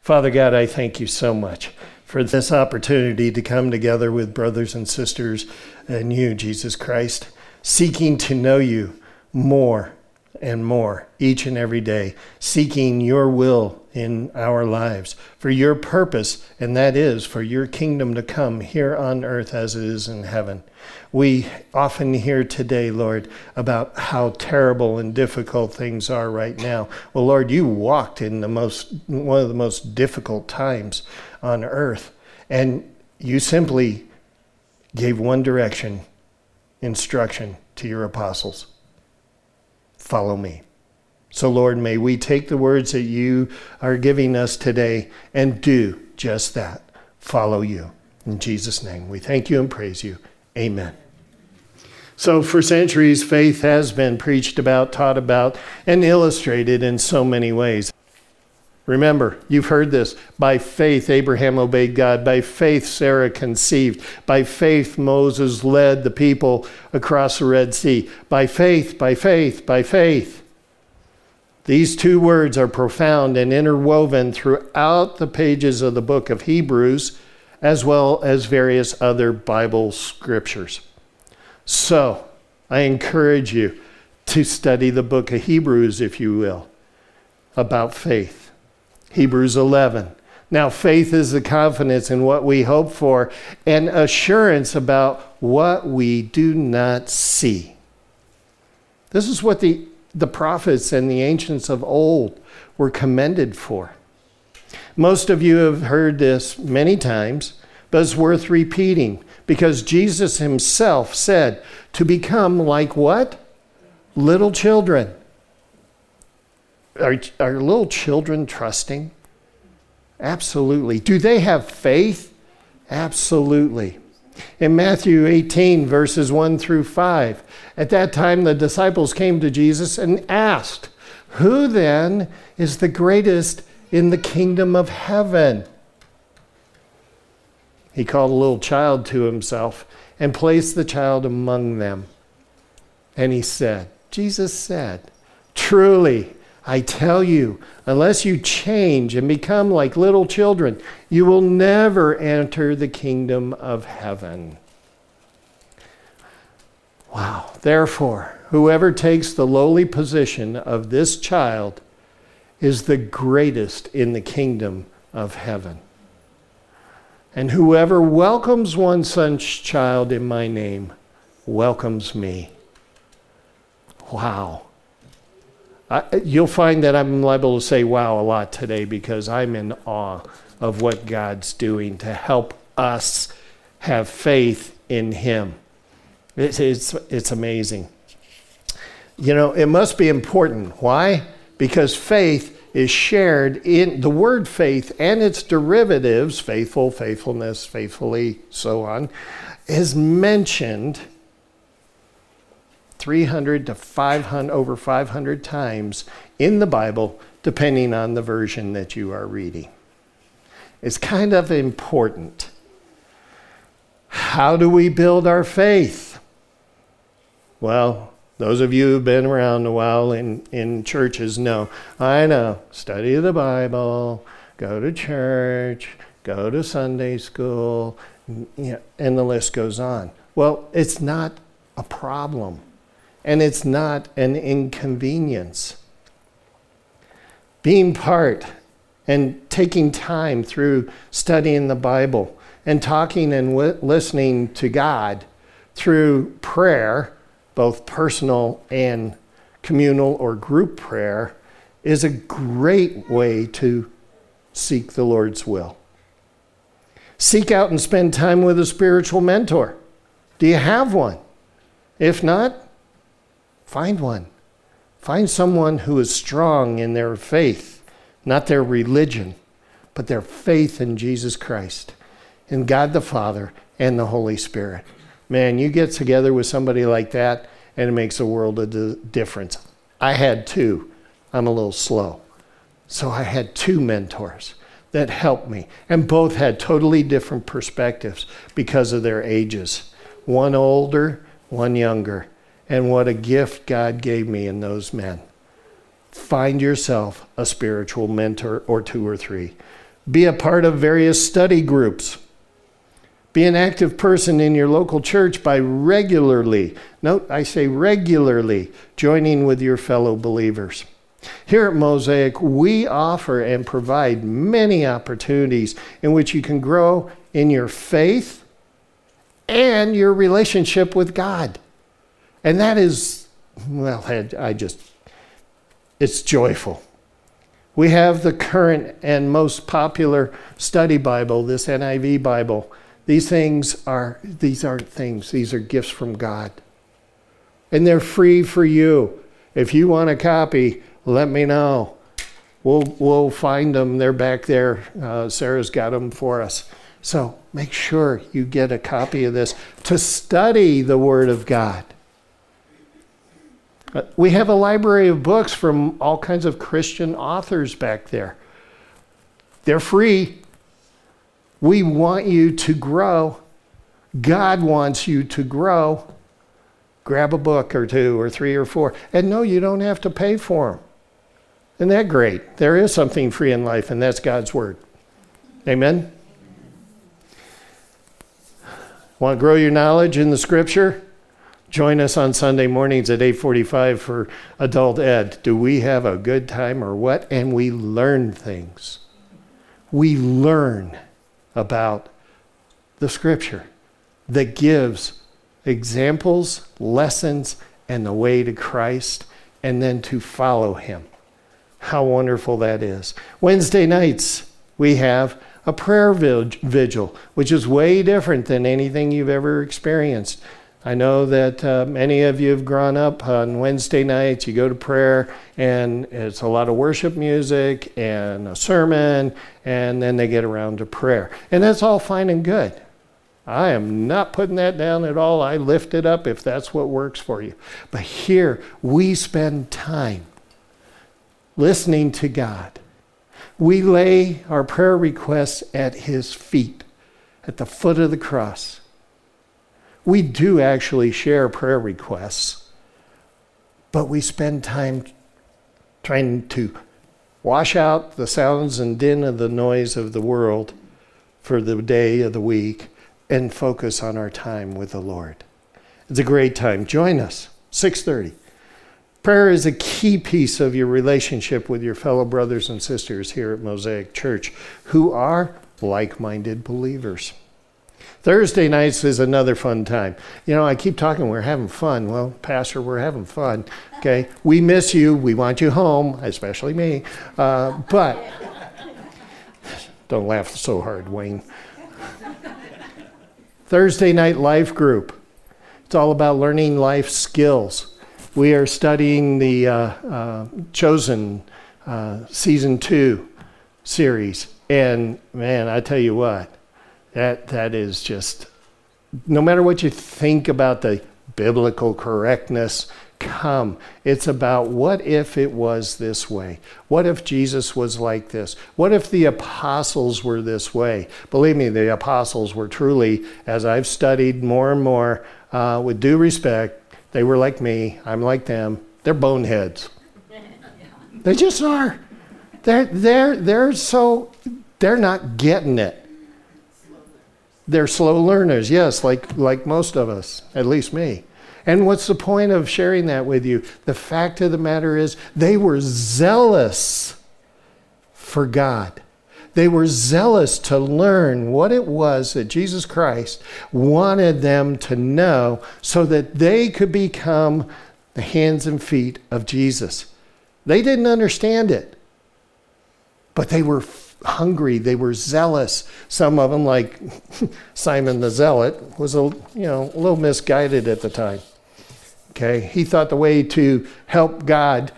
Father God, I thank you so much for this opportunity to come together with brothers and sisters and you, Jesus Christ, seeking to know you more and more each and every day, seeking your will in our lives for your purpose, and that is for your kingdom to come here on earth as it is in heaven. We often hear today, Lord, about how terrible and difficult things are right now. Well, Lord, you walked in one of the most difficult times on earth, and you simply gave one direction, instruction to your apostles. Follow me. So, Lord, may we take the words that you are giving us today and do just that. Follow you. In Jesus' name, we thank you and praise you. Amen. So for centuries, faith has been preached about, taught about, and illustrated in so many ways. Remember, you've heard this. By faith, Abraham obeyed God. By faith, Sarah conceived. By faith, Moses led the people across the Red Sea. By faith, by faith, by faith. These two words are profound and interwoven throughout the pages of the book of Hebrews, as well as various other Bible scriptures. So, I encourage you to study the book of Hebrews, if you will, about faith. Hebrews 11. Now, faith is the confidence in what we hope for and assurance about what we do not see. This is what the prophets and the ancients of old were commended for. Most of you have heard this many times, but it's worth repeating because Jesus himself said to become like what? Little children. Are little children trusting? Absolutely. Do they have faith? Absolutely. In Matthew 18, verses 1 through 5, at that time the disciples came to Jesus and asked, "Who then is the greatest in the kingdom of heaven?" He called a little child to himself and placed the child among them. And Jesus said, "Truly, I tell you, unless you change and become like little children, you will never enter the kingdom of heaven." Wow. Therefore, whoever takes the lowly position of this child is the greatest in the kingdom of heaven. And whoever welcomes one such child in my name welcomes me. Wow. You'll find that I'm liable to say wow a lot today because I'm in awe of what God's doing to help us have faith in him. It's amazing. You know, it must be important. Why? Because faith is shared in the word faith and its derivatives, faithful, faithfulness, faithfully, so on, is mentioned 300 to 500, over 500 times in the Bible, depending on the version that you are reading. It's kind of important. How do we build our faith? Well, those of you who've been around a while in churches know. I know. Study the Bible, go to church, go to Sunday school, and the list goes on. Well, it's not a problem. And it's not an inconvenience. Being part and taking time through studying the Bible and talking and listening to God through prayer, both personal and communal or group prayer, is a great way to seek the Lord's will. Seek out and spend time with a spiritual mentor. Do you have one? If not, find one. Find someone who is strong in their faith, not their religion, but their faith in Jesus Christ, in God the Father and the Holy Spirit. Man, you get together with somebody like that, and it makes a world of difference. I had two. I'm a little slow. So I had two mentors that helped me, and both had totally different perspectives because of their ages. One older, one younger. And what a gift God gave me in those men. Find yourself a spiritual mentor or two or three. Be a part of various study groups. Be an active person in your local church by regularly, note I say regularly, joining with your fellow believers. Here at Mosaic, we offer and provide many opportunities in which you can grow in your faith and your relationship with God. And that is, well, it's joyful. We have the current and most popular study Bible, this NIV Bible. These aren't things, these are gifts from God. And they're free for you. If you want a copy, let me know. We'll find them. They're back there. Sarah's got them for us. So make sure you get a copy of this to study the Word of God. We have a library of books from all kinds of Christian authors back there. They're free. We want you to grow. God wants you to grow. Grab a book or two or three or four. And no, you don't have to pay for them. Isn't that great? There is something free in life, and that's God's Word. Amen? Want to grow your knowledge in the Scripture? Join us on Sunday mornings at 8:45 for Adult Ed. Do we have a good time or what? And we learn things. We learn about the Scripture that gives examples, lessons, and the way to Christ, and then to follow Him. How wonderful that is. Wednesday nights, we have a prayer vigil, which is way different than anything you've ever experienced. I know that many of you have grown up on Wednesday nights. You go to prayer, and it's a lot of worship music and a sermon, and then they get around to prayer. And that's all fine and good. I am not putting that down at all. I lift it up if that's what works for you. But here, we spend time listening to God. We lay our prayer requests at His feet, at the foot of the cross. We do actually share prayer requests, but we spend time trying to wash out the sounds and din of the noise of the world for the day of the week and focus on our time with the Lord. It's a great time. Join us, 6:30. Prayer is a key piece of your relationship with your fellow brothers and sisters here at Mosaic Church who are like-minded believers. Thursday nights is another fun time. You know, I keep talking, we're having fun. Well, Pastor, we're having fun. Okay, we miss you. We want you home, especially me. But don't laugh so hard, Wayne. Thursday night life group. It's all about learning life skills. We are studying the Chosen Season 2 series. And man, I tell you what, that is just, no matter what you think about the biblical correctness, it's about what if it was this way? What if Jesus was like this? What if the apostles were this way? Believe me, the apostles were truly, as I've studied more and more, with due respect, they were like me, I'm like them. They're boneheads. They just are. They're not getting it. They're slow learners, yes, like most of us, at least me. And what's the point of sharing that with you? The fact of the matter is they were zealous for God. They were zealous to learn what it was that Jesus Christ wanted them to know so that they could become the hands and feet of Jesus. They didn't understand it, but they were hungry. They were zealous. Some of them, like Simon the Zealot, was a little misguided at the time. Okay, he thought the way to help God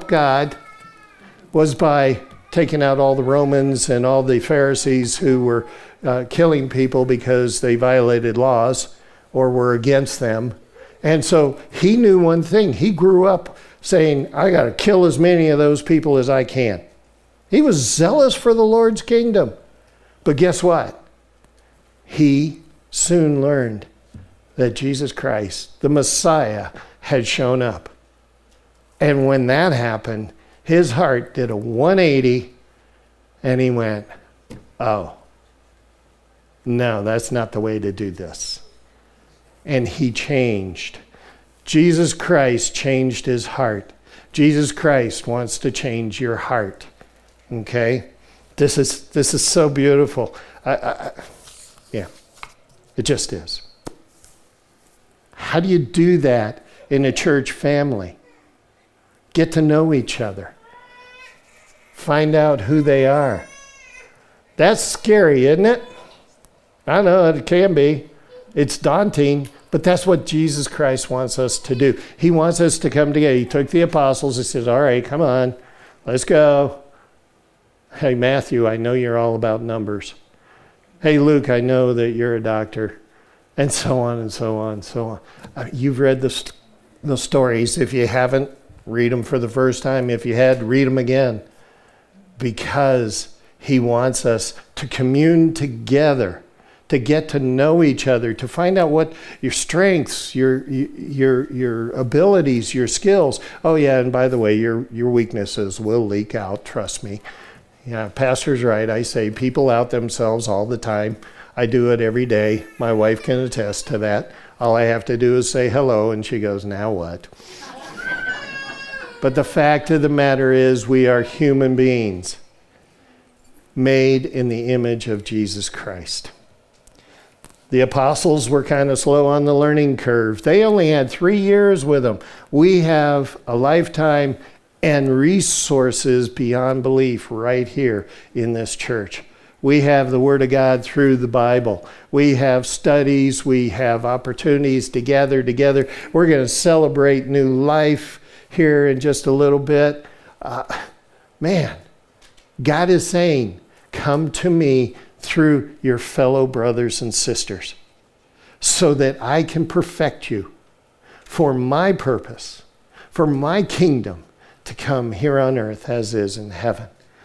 was by taking out all the Romans and all the Pharisees who were killing people because they violated laws or were against them. And so he knew one thing. He grew up saying, I got to kill as many of those people as I can. He was zealous for the Lord's kingdom. But guess what? He soon learned that Jesus Christ, the Messiah, had shown up. And when that happened, his heart did a 180, and he went, oh, no, that's not the way to do this. And he changed. Jesus Christ changed his heart. Jesus Christ wants to change your heart. Okay? This is so beautiful. Yeah, it just is. How do you do that in a church family? Get to know each other. Find out who they are. That's scary, isn't it? I know it can be. It's daunting, but that's what Jesus Christ wants us to do. He wants us to come together. He took the apostles and said, all right, come on, let's go. Hey, Matthew, I know you're all about numbers. Hey, Luke, I know that you're a doctor. And so on and so on and so on. You've read the stories. If you haven't, read them for the first time. If you had, read them again. Because he wants us to commune together, to get to know each other, to find out what your strengths, your abilities, your skills. Oh yeah, and by the way, your weaknesses will leak out, trust me. Yeah, Pastor's right. I say people out themselves all the time. I do it every day. My wife can attest to that. All I have to do is say hello, and she goes, now what? But the fact of the matter is we are human beings made in the image of Jesus Christ. The apostles were kind of slow on the learning curve. They only had 3 years with him. We have a lifetime and resources beyond belief right here in this church. We have the Word of God through the Bible. We have studies. We have opportunities to gather together. We're going to celebrate new life here in just a little bit. Man, God is saying, come to me through your fellow brothers and sisters so that I can perfect you for my purpose, for my kingdom to come here on earth as is in heaven.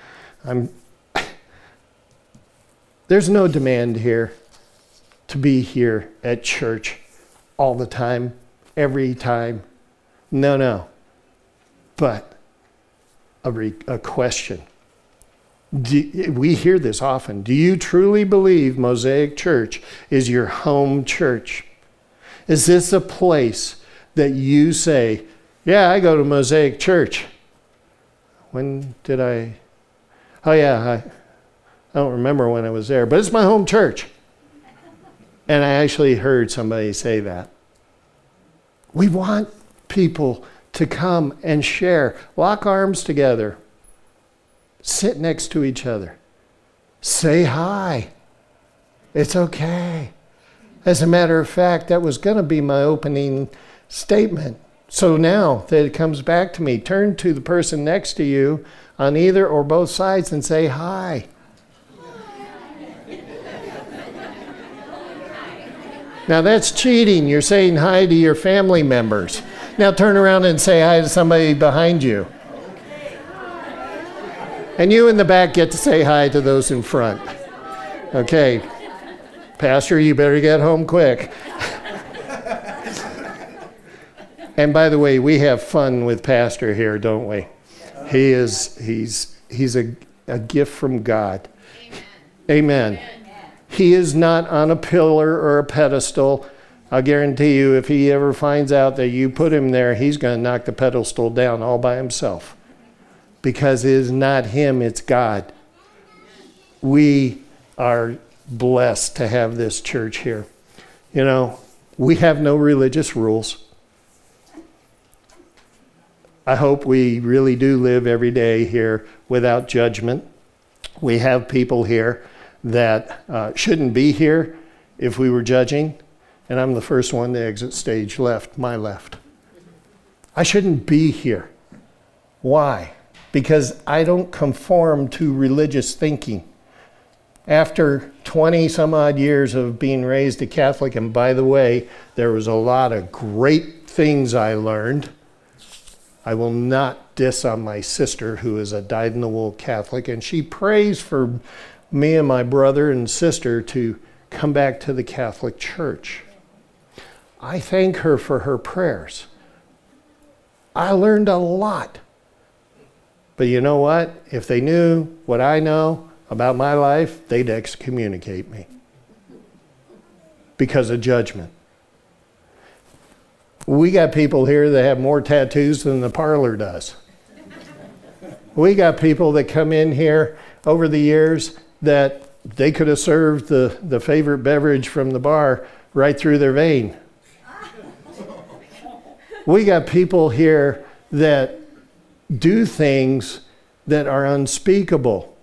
There's no demand here to be here at church all the time, every time. No. But a question. We hear this often. Do you truly believe Mosaic Church is your home church? Is this a place that you say, yeah, I go to Mosaic Church? When did I? Oh yeah, I don't remember when I was there, but it's my home church. And I actually heard somebody say that. We want people to come and share, lock arms together, sit next to each other, say hi. It's okay. As a matter of fact, that was going to be my opening statement. So now that it comes back to me, turn to the person next to you on either or both sides and say hi. Now that's cheating. You're saying hi to your family members. Now turn around and say hi to somebody behind you. And you in the back get to say hi to those in front. Okay. Pastor, you better get home quick. And by the way, we have fun with Pastor here, don't we? He's a gift from God. Amen. He is not on a pillar or a pedestal. I'll guarantee you, if he ever finds out that you put him there, he's going to knock the pedestal down all by himself. Because it is not him, it's God. We are blessed to have this church here. You know, we have no religious rules. I hope we really do live every day here without judgment. We have people here that shouldn't be here if we were judging. And I'm the first one to exit stage left, my left. I shouldn't be here. Why? Because I don't conform to religious thinking. After 20 some odd years of being raised a Catholic, and by the way, there was a lot of great things I learned. I will not diss on my sister, who is a dyed-in-the-wool Catholic, and she prays for me and my brother and sister to come back to the Catholic Church. I thank her for her prayers. I learned a lot. But you know what? If they knew what I know, about my life, they'd excommunicate me because of judgment. We got people here that have more tattoos than the parlor does. We got people that come in here over the years that they could have served the favorite beverage from the bar right through their vein. We got people here that do things that are unspeakable.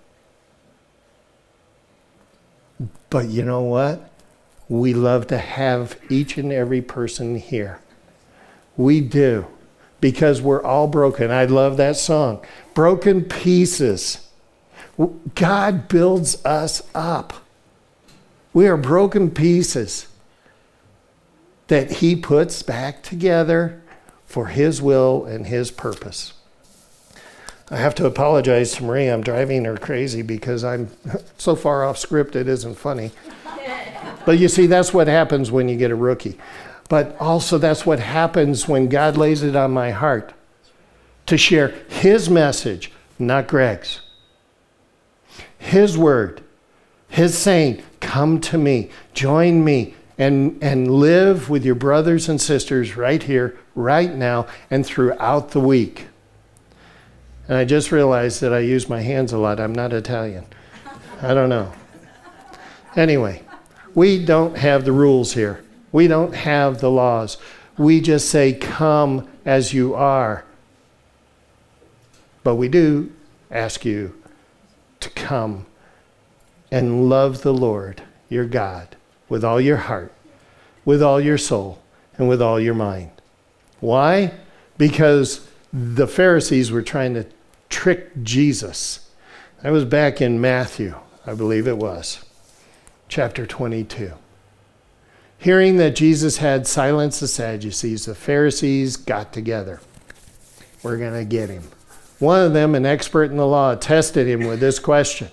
But you know what? We love to have each and every person here. We do. Because we're all broken. I love that song. Broken pieces. God builds us up. We are broken pieces that he puts back together for his will and his purpose. I have to apologize to Marie. I'm driving her crazy because I'm so far off script it isn't funny. But you see, that's what happens when you get a rookie. But also that's what happens when God lays it on my heart to share his message, not Greg's. His word, his saying, come to me, join me, and live with your brothers and sisters right here, right now, and throughout the week. And I just realized that I use my hands a lot. I'm not Italian. I don't know. Anyway, we don't have the rules here. We don't have the laws. We just say, come as you are. But we do ask you to come and love the Lord, your God, with all your heart, with all your soul, and with all your mind. Why? Because the Pharisees were trying to trick Jesus. That was back in Matthew, I believe it was, chapter 22. Hearing that Jesus had silenced the Sadducees, the Pharisees got together. We're going to get him. One of them, an expert in the law, tested him with this question.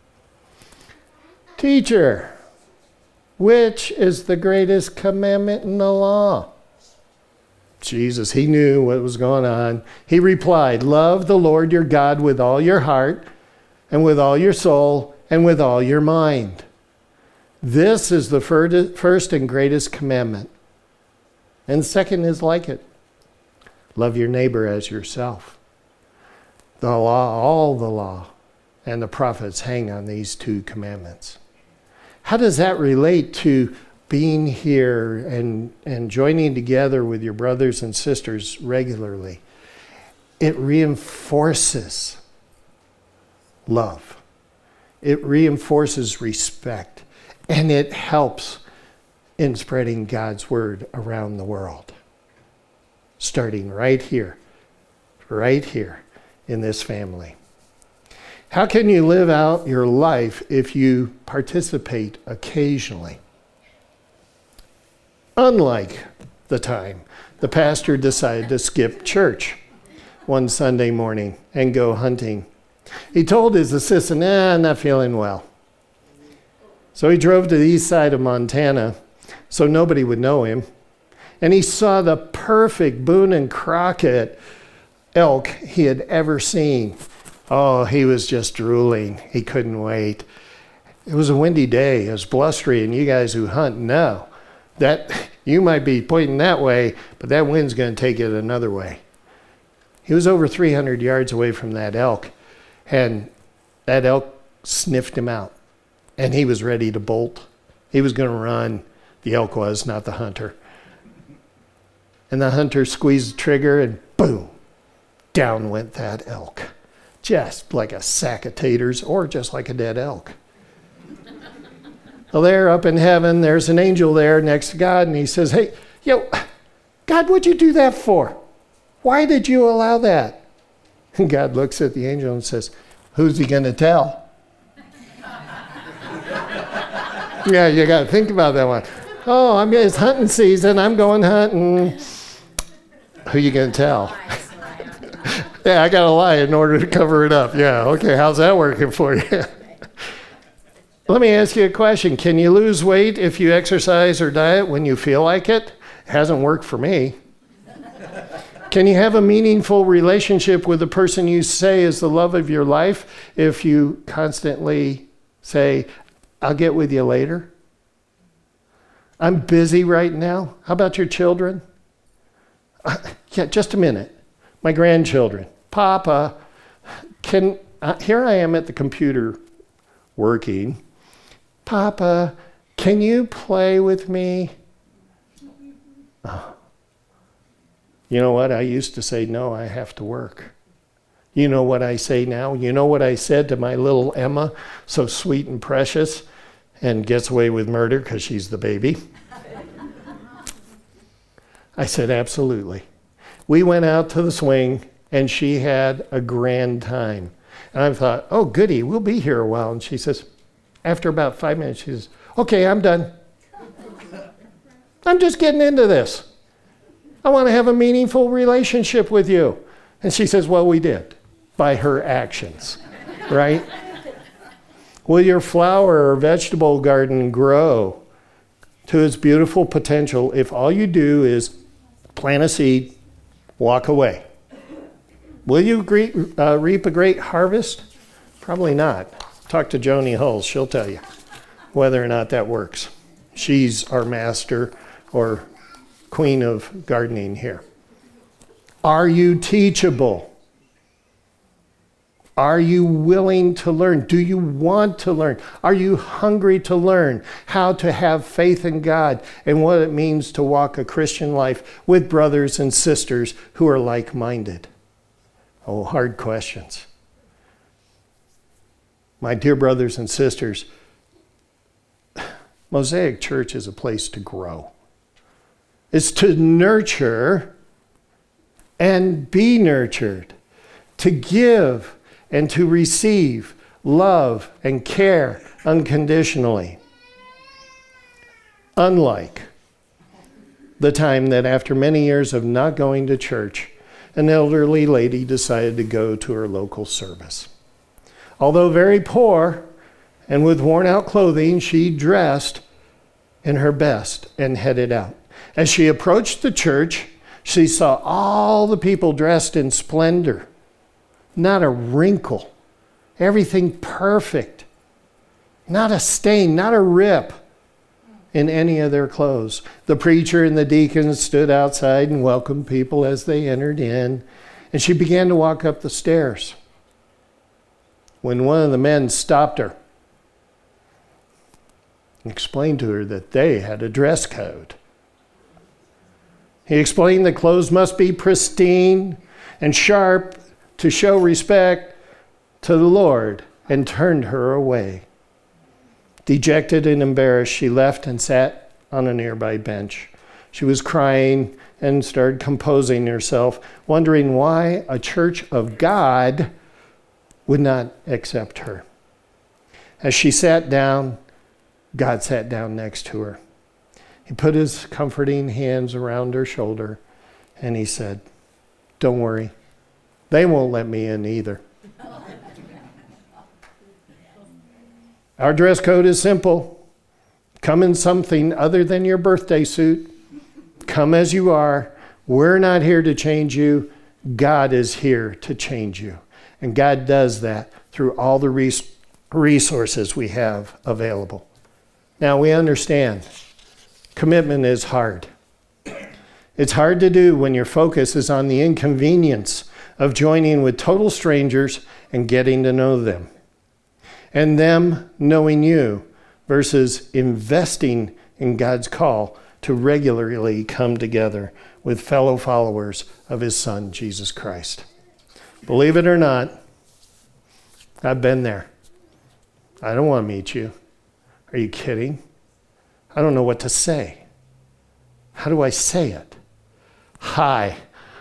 Teacher, which is the greatest commandment in the law? Jesus, he knew what was going on. He replied, love the Lord your God with all your heart and with all your soul and with all your mind. This is the first and greatest commandment. And the second is like it. Love your neighbor as yourself. The law, all the law, and the prophets hang on these two commandments. How does that relate to being here and joining together with your brothers and sisters regularly? It reinforces love. It reinforces respect. And it helps in spreading God's word around the world. Starting right here in this family. How can you live out your life if you participate occasionally? Unlike the time the pastor decided to skip church one Sunday morning and go hunting. He told his assistant, I'm not feeling well. So he drove to the east side of Montana so nobody would know him. And he saw the perfect Boone and Crockett elk he had ever seen. Oh, he was just drooling. He couldn't wait. It was a windy day. It was blustery, and you guys who hunt know that you might be pointing that way, but that wind's going to take it another way. He was over 300 yards away from that elk, and that elk sniffed him out. And he was ready to bolt. He was going to run. The elk was, not the hunter. And the hunter squeezed the trigger and boom, down went that elk. Just like a sack of taters or just like a dead elk. Well, there up in heaven, there's an angel there next to God, and he says, hey, God, what'd you do that for? Why did you allow that? And God looks at the angel and says, who's he going to tell? Yeah, you got to think about that one. Oh, it's hunting season. I'm going hunting. Who you going to tell? Yeah, I got to lie in order to cover it up. Yeah, okay, how's that working for you? Let me ask you a question. Can you lose weight if you exercise or diet when you feel like it? It hasn't worked for me. Can you have a meaningful relationship with the person you say is the love of your life if you constantly say, I'll get with you later? I'm busy right now. How about your children? Yeah, just a minute. My grandchildren. Papa, here I am at the computer working. Papa, can you play with me? Oh. You know what? I used to say, no, I have to work. You know what I say now? You know what I said to my little Emma, so sweet and precious, and gets away with murder because she's the baby? I said, absolutely. We went out to the swing, and she had a grand time. And I thought, oh, goody, we'll be here a while. And she says, after about 5 minutes, she says, okay, I'm done. I'm just getting into this. I want to have a meaningful relationship with you. And she says, well, we did, by her actions, right? Will your flower or vegetable garden grow to its beautiful potential if all you do is plant a seed, walk away? Will you reap a great harvest? Probably not. Talk to Joni Hulls. She'll tell you whether or not that works. She's our master or queen of gardening here. Are you teachable? Are you willing to learn? Do you want to learn? Are you hungry to learn how to have faith in God and what it means to walk a Christian life with brothers and sisters who are like-minded? Oh, hard questions. My dear brothers and sisters, Mosaic Church is a place to grow. It's to nurture and be nurtured, to give and to receive love and care unconditionally. Unlike the time that after many years of not going to church, an elderly lady decided to go to her local service. Although very poor and with worn-out clothing, she dressed in her best and headed out. As she approached the church, she saw all the people dressed in splendor. Not a wrinkle. Everything perfect. Not a stain, not a rip in any of their clothes. The preacher and the deacons stood outside and welcomed people as they entered in. And she began to walk up the stairs when one of the men stopped her and explained to her that they had a dress code. He explained that clothes must be pristine and sharp to show respect to the Lord, and turned her away. Dejected and embarrassed, she left and sat on a nearby bench. She was crying and started composing herself, wondering why a church of God would not accept her. As she sat down, God sat down next to her. He put his comforting hands around her shoulder and he said, don't worry, they won't let me in either. Our dress code is simple. Come in something other than your birthday suit. Come as you are. We're not here to change you. God is here to change you. And God does that through all the resources we have available. Now we understand commitment is hard. It's hard to do when your focus is on the inconvenience of joining with total strangers and getting to know them, and them knowing you, versus investing in God's call to regularly come together with fellow followers of his Son, Jesus Christ. Believe it or not, I've been there. I don't want to meet you. Are you kidding? I don't know what to say. How do I say it? Hi.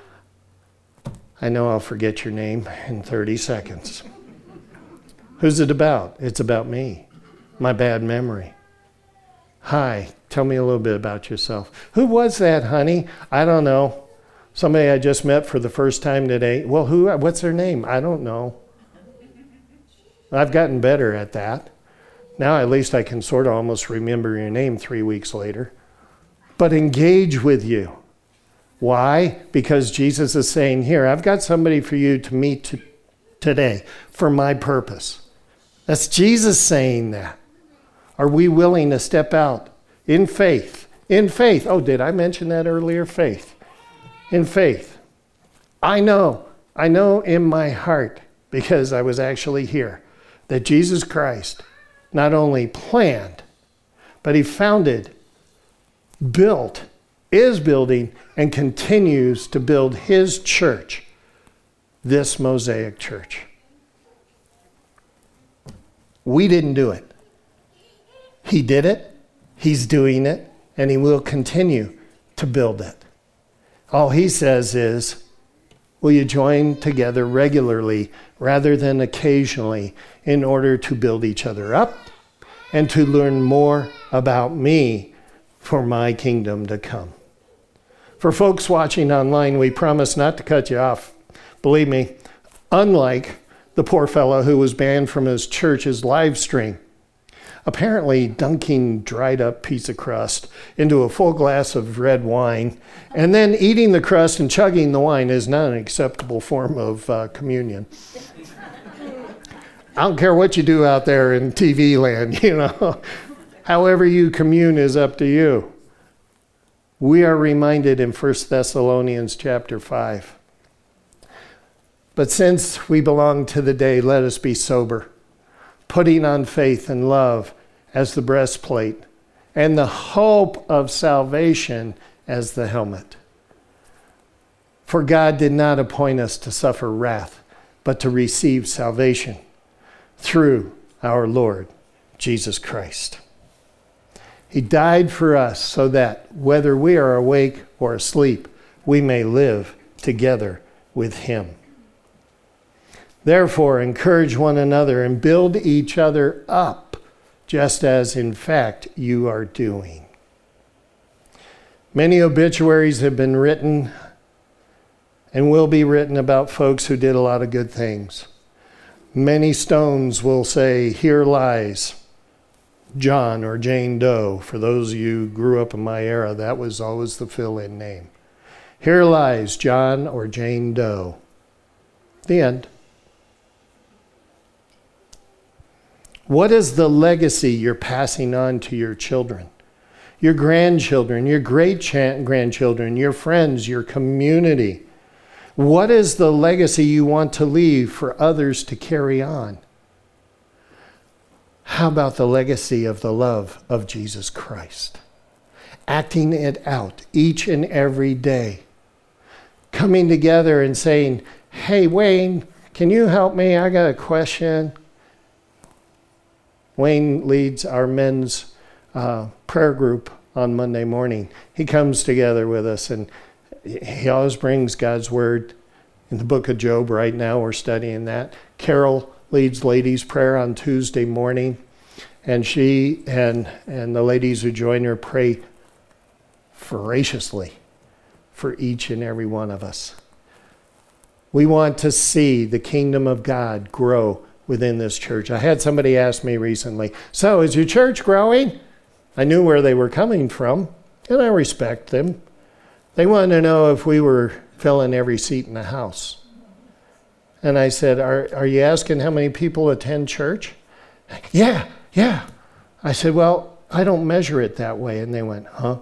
I know I'll forget your name in 30 seconds. Who's it about? It's about me, my bad memory. Hi, tell me a little bit about yourself. Who was that, honey? I don't know. Somebody I just met for the first time today. Well, what's their name? I don't know. I've gotten better at that. Now at least I can sort of almost remember your name 3 weeks later. But engage with you. Why? Because Jesus is saying, here, I've got somebody for you to meet today for my purpose. That's Jesus saying that. Are we willing to step out in faith? In faith. Oh, did I mention that earlier? Faith. In faith. I know in my heart, because I was actually here, that Jesus Christ not only planned, but he founded, built, is building, and continues to build his church, this Mosaic church. We didn't do it. He did it, he's doing it, and he will continue to build it. All he says is, will you join together regularly rather than occasionally in order to build each other up and to learn more about me for my kingdom to come? For folks watching online, we promise not to cut you off. Believe me, unlike the poor fellow who was banned from his church's live stream, apparently dunking dried up piece of crust into a full glass of red wine and then eating the crust and chugging the wine is not an acceptable form of communion. I don't care what you do out there in TV land, However you commune is up to you. We are reminded in 1 Thessalonians chapter 5. But since we belong to the day, let us be sober, putting on faith and love as the breastplate, and the hope of salvation as the helmet. For God did not appoint us to suffer wrath, but to receive salvation through our Lord Jesus Christ. He died for us so that whether we are awake or asleep, we may live together with him. Therefore, encourage one another and build each other up, just as in fact you are doing. Many obituaries have been written and will be written about folks who did a lot of good things. Many stones will say, here lies John or Jane Doe. For those of you who grew up in my era, that was always the fill-in name. Here lies John or Jane Doe. The end. What is the legacy you're passing on to your children, your grandchildren, your great-grandchildren, your friends, your community? What is the legacy you want to leave for others to carry on? How about the legacy of the love of Jesus Christ? Acting it out each and every day. Coming together and saying, hey, Wayne, can you help me? I got a question. Wayne leads our men's prayer group on Monday morning. He comes together with us, and he always brings God's word in the book of Job. Right now we're studying that. Carol leads ladies' prayer on Tuesday morning, and she and the ladies who join her pray voraciously for each and every one of us. We want to see the kingdom of God grow within this church. I had somebody ask me recently, so is your church growing? I knew where they were coming from, and I respect them. They wanted to know if we were filling every seat in the house. And I said, are you asking how many people attend church? Yeah. I said, well, I don't measure it that way. And they went, huh?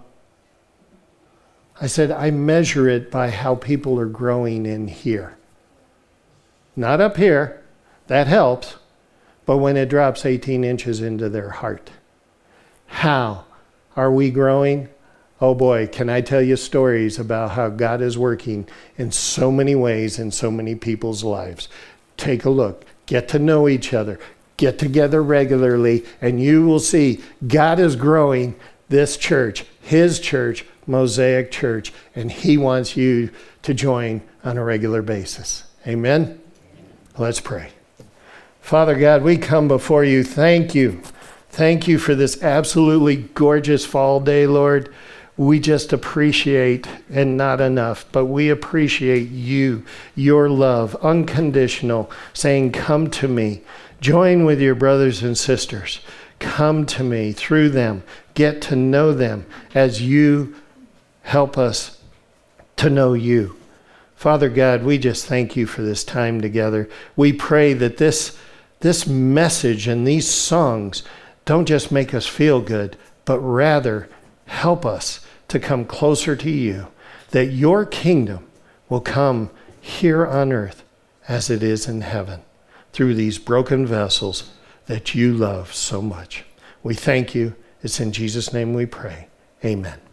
I said, I measure it by how people are growing in here. Not up here. That helps. But when it drops 18 inches into their heart. How are we growing? Oh boy, can I tell you stories about how God is working in so many ways in so many people's lives. Take a look. Get to know each other. Get together regularly, and you will see God is growing this church, his church, Mosaic Church, and he wants you to join on a regular basis. Amen? Let's pray. Father God, we come before you. Thank you. Thank you for this absolutely gorgeous fall day, Lord. We just appreciate, and not enough, but we appreciate you, your love, unconditional, saying, come to me. Join with your brothers and sisters. Come to me through them. Get to know them as you help us to know you. Father God, we just thank you for this time together. We pray that this message and these songs don't just make us feel good, but rather help us to come closer to you, that your kingdom will come here on earth as it is in heaven through these broken vessels that you love so much. We thank you. It's in Jesus' name we pray. Amen.